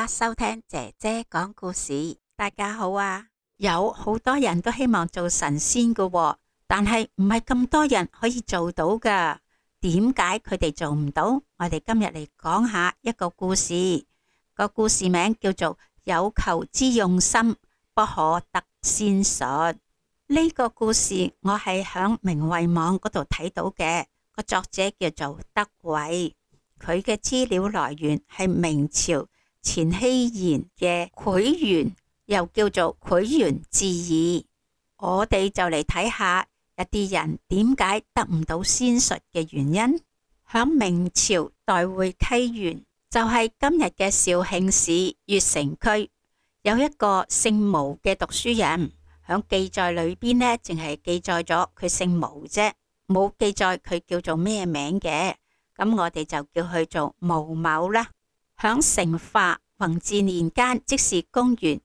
家收聽姐姐講故事。大家好啊！有好多人都希望做神仙㗎喎，但係唔係咁多人可以做到㗎。點解佢哋做唔到？我哋今日嚟講下一個故事。個故事名叫做有求之用心，不可得仙術。呢個故事我係響明慧網嗰度睇到嘅，個作者叫做德慧。佢嘅資料來源係明朝錢希賢嘅《蒐園》，又叫做《蒐園志異》。我哋就嚟睇下一啲人點解得唔到仙術嘅原因。響明朝代會溪縣，就係今日嘅肇慶市越城區，有一個姓毛嘅讀書人。響記載裏邊呢，淨係記載咗佢姓毛啫，冇記載佢叫做咩名嘅。咁我哋就叫佢做毛某啦。響成化弘治年間，即是公元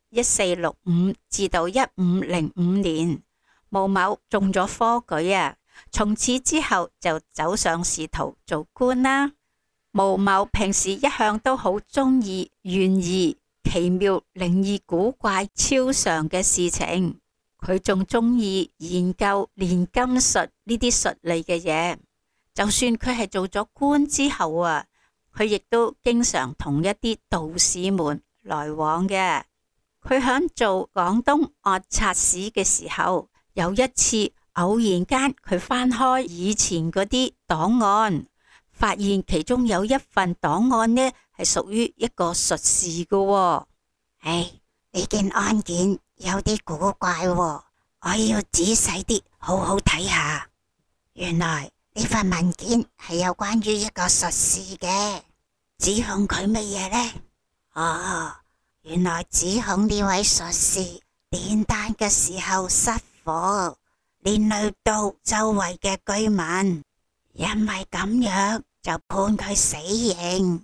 1465至到1505年，毛某中咗科舉啊，從此之後就走上仕途做官啦。毛某平時一向都好中意懸疑、奇妙、靈異、古怪、超常嘅事情，佢仲中意研究煉金術呢啲術類嘅嘢。就算佢係做咗官之後啊，佢亦都經常同一啲道士們來往嘅。佢響做廣東按察使嘅時候，有一次偶然間佢翻開以前嗰啲檔案，發現其中有一份檔案呢係屬於一個術士嘅喎。 呢件案件有啲古怪喎，我要仔細啲好好睇下。原來呢份文件係有關於一個術士嘅，指控佢乜嘢呢？原來指控呢位術士煉丹嘅時候失火，連累到周圍嘅居民，因為咁樣就判佢死刑。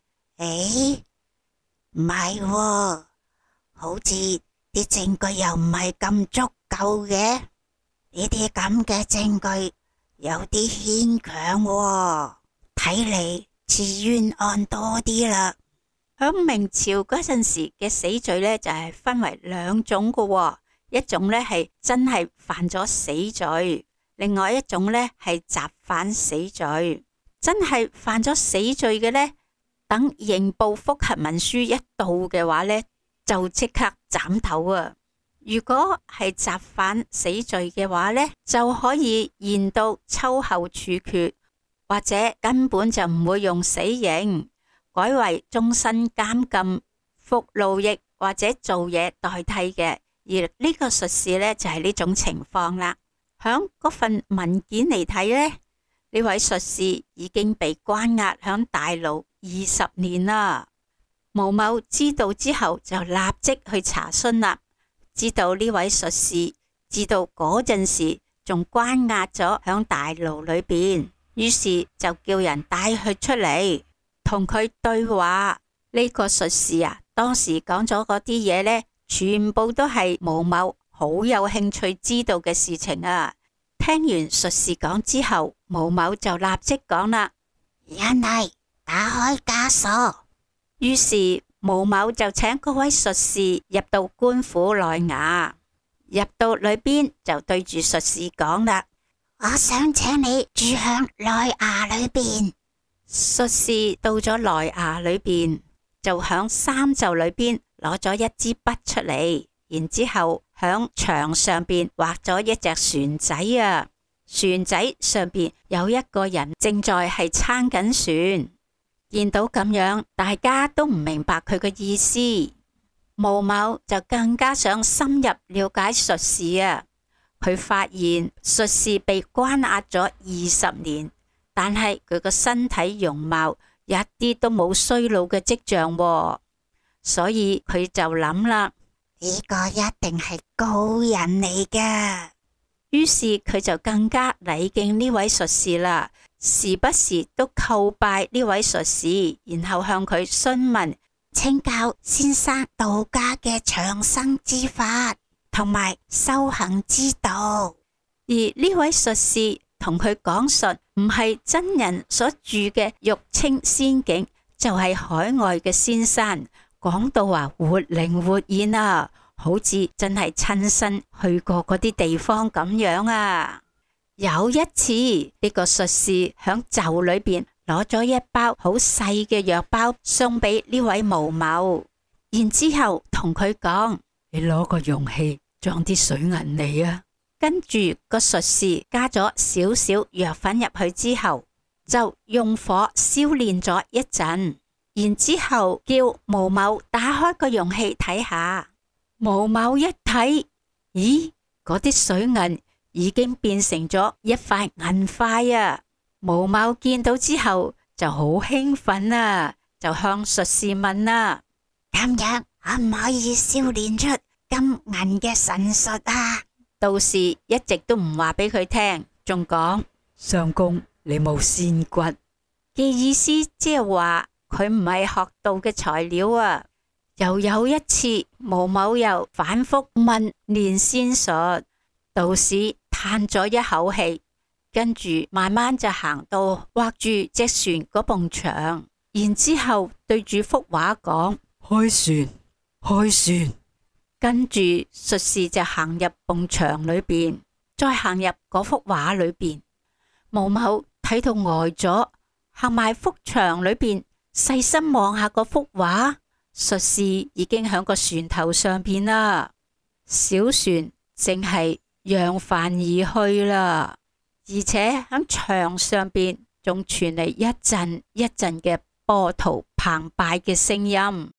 唔係喎，好似啲證據又唔係咁足夠嘅，呢啲咁嘅證據有啲牽強喎，睇嚟似冤案多啲啦。 響明朝嗰陣時嘅死罪呢，就係分為兩種嘅喎，一種呢係真係犯咗死罪，另外一種呢係雜犯死罪。真係犯咗死罪嘅呢，等刑部覆核文書一到嘅話呢，就即刻斬頭啊！如果係雜犯死罪嘅話呢，就可以延到秋後處決，或者根本就唔會用死刑，改為終身監禁、服勞役或者做嘢代替嘅。而呢個術士呢，就係呢種情況啦。響嗰份文件嚟睇呢，呢位術士已經被關押響大牢20年啦。毛某知道之後就立即去查詢啦，知道呢位術士知道嗰陣時仲關押咗響大牢裏邊，於是就叫人帶佢出嚟同佢對話。呢個術士啊，當時講咗嗰啲嘢呢，全部都係毛某好有興趣知道嘅事情啊。聽完術士講之後，毛某就立即講啦： 人嚟，打開枷鎖。 於是毛某就請嗰位術士入到官府內衙，入到裏邊就對住術士講啦： 我想請你住響內衙裏邊。 術士到咗內衙裏邊，就響衫袖裏邊攞咗一支筆出嚟，然之後響牆上邊畫咗一隻船仔啊！船仔上邊有一個人正在係撐緊船。見到咁樣，大家都唔明白佢嘅意思。毛某就更加想深入了解術士啊！佢發現術士被關押咗20年，但係佢個身體容貌一啲都冇衰老嘅跡象喎，所以佢就諗啦， 呢個一定係高人嚟㗎。 於是佢就更加禮敬呢位術士啦，時不時都叩拜呢位術士，然後向佢詢問， 請教先生道家嘅長生之法同埋修行之道。 而呢位術士同佢講述唔係真人所住嘅玉清仙境，就係海外嘅仙山， 講到活靈活現啊，好似真係親身去過嗰啲地方咁樣啊！有一次，呢個術士響袖裏邊攞咗一包好細嘅藥包送俾呢位毛某，然之後同佢講：你攞個容器裝啲水銀嚟啊！跟住個術士加咗少少藥粉入去之後，就用火燒煉咗一陣，然之後叫毛某打開個容器睇下。毛某一睇，咦，嗰啲水銀已經變成咗一塊銀塊啊！毛某見到之後就好興奮啊，就向術士問啦： 咁樣可唔可以燒煉出金銀嘅神術啊？ 道士一直都唔話俾佢聽，仲講：相公，你冇仙骨嘅意思，即係話佢唔係學道嘅材料啊！又有一次，毛某又反覆問練仙術，道士嘆咗一口氣，跟住慢慢就行到畫住隻船嗰埲牆，然之後對住幅畫講：開船，開船。跟住術士就行入埲牆裏邊，再行入嗰幅畫裏邊。毛某睇到呆咗，行埋幅牆裏邊，細心望下嗰幅畫。術士已經響個船頭上邊啦，小船正係揚帆而去啦，而且響牆上邊仲傳嚟一陣一陣嘅波濤澎湃嘅聲音。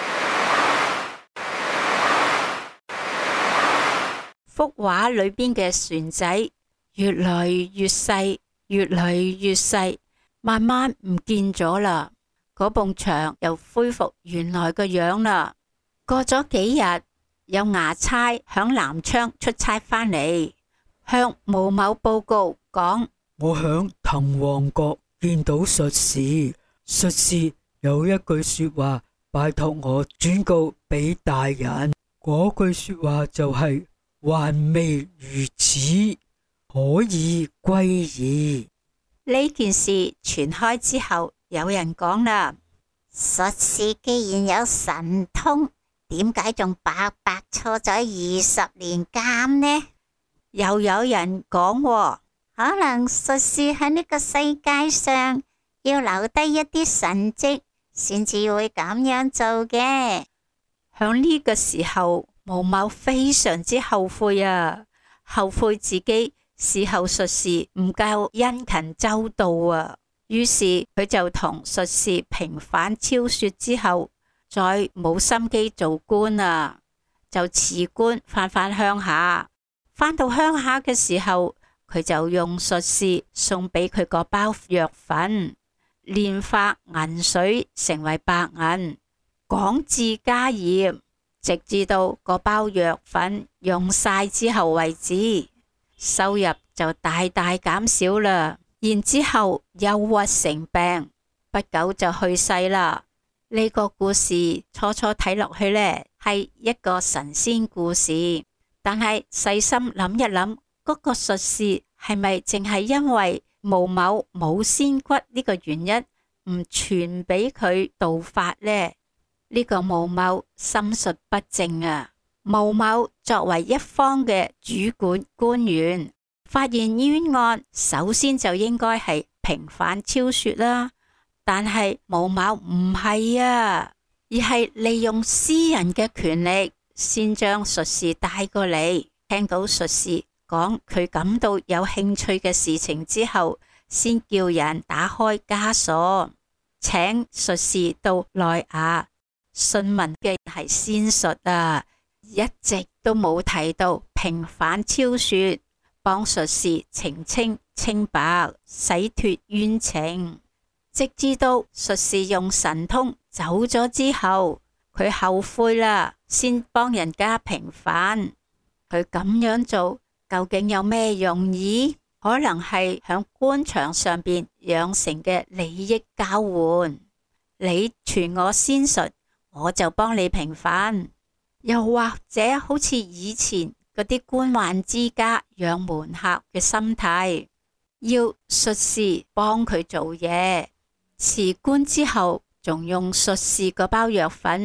幅畫裏邊嘅船仔越嚟越細，越嚟越細，慢慢唔見咗啦。嗰埲牆又恢復原來個樣啦。過咗幾日，有衙差響南昌出差返嚟，向毛某報告講： 我響滕王閣見到術士，術士有一句說話拜託我轉告俾大人，嗰句說話就係：還未如此，可以歸矣。 呢件事傳開之後，有人講啦： 術士既然有神通，點解仲白白坐咗20年監呢？ 又有人講， 可能術士喺呢個世界上要留低一啲神蹟，先至會咁樣做嘅。 響呢個時候，毛某非常之後悔啊，後悔自己侍候術士唔夠殷勤周到啊。於是佢就同術士平反昭雪之後，再冇心機做官啊，就辭官返鄉下。返到鄉下嘅時候，佢就用術士送俾佢個包藥粉，煉化銀水成為白銀，廣置家業，直至到個包藥粉用晒之後為止，收入就大大減少啦。然之後憂鬱成病，不久就去世啦。呢個故事初初睇落去呢，係一個神仙故事，但係細心諗一諗，嗰個術士係咪淨係因為毛某冇仙骨呢個原因唔傳俾佢道法呢？呢個毛某心術不正啊！毛某作為一方嘅主管官員，發現冤案，首先就應該係平反昭雪啦。但係毛某唔係啊，而係利用私人嘅權力，先將術士帶過嚟。聽到術士講佢感到有興趣嘅事情之後，先叫人打開枷鎖，請術士到內衙詢問嘅係仙術啊，一直都冇提到平反昭雪，幫術士澄清清白，洗脫冤情。直至到術士用神通走咗之後，佢後悔啦，先幫人家平反。佢咁樣做究竟有咩用意？可能係響官場上邊養成嘅利益交換。你傳我仙術，我就幫你平反。又或者好似以前嗰啲官宦之家養門客嘅心態，要術士幫佢做嘢。辭官之後，仲用術士嗰包藥粉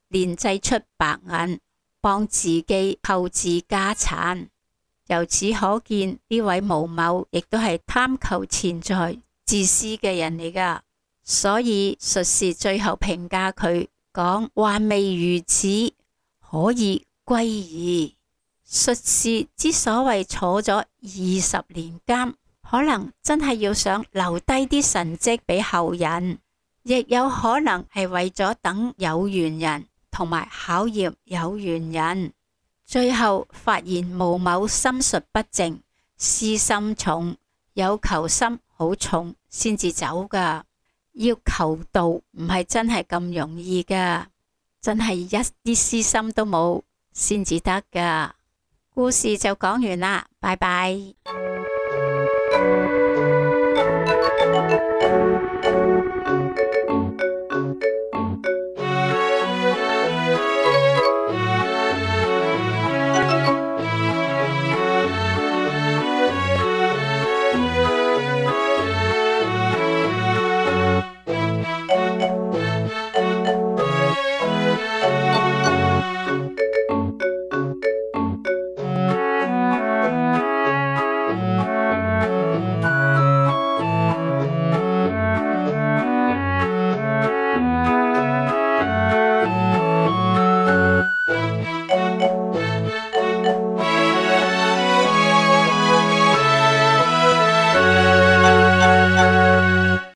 煉製出白銀，幫自己購置家產。由此可見，呢位毛某亦都係貪求錢財、自私嘅人嚟㗎。所以術士最後評價佢講：還未如此，可以歸矣。術士之所謂坐咗20年監，可能真係要想留低啲神跡俾後人，亦有可能係為咗等有緣人同埋考驗有緣人。最後發現毛某心術不正，私心重，有求心好重，先至走㗎。要求道唔係真係咁容易㗎，真係一啲私心都冇先至得㗎。故事就講完啦，拜拜。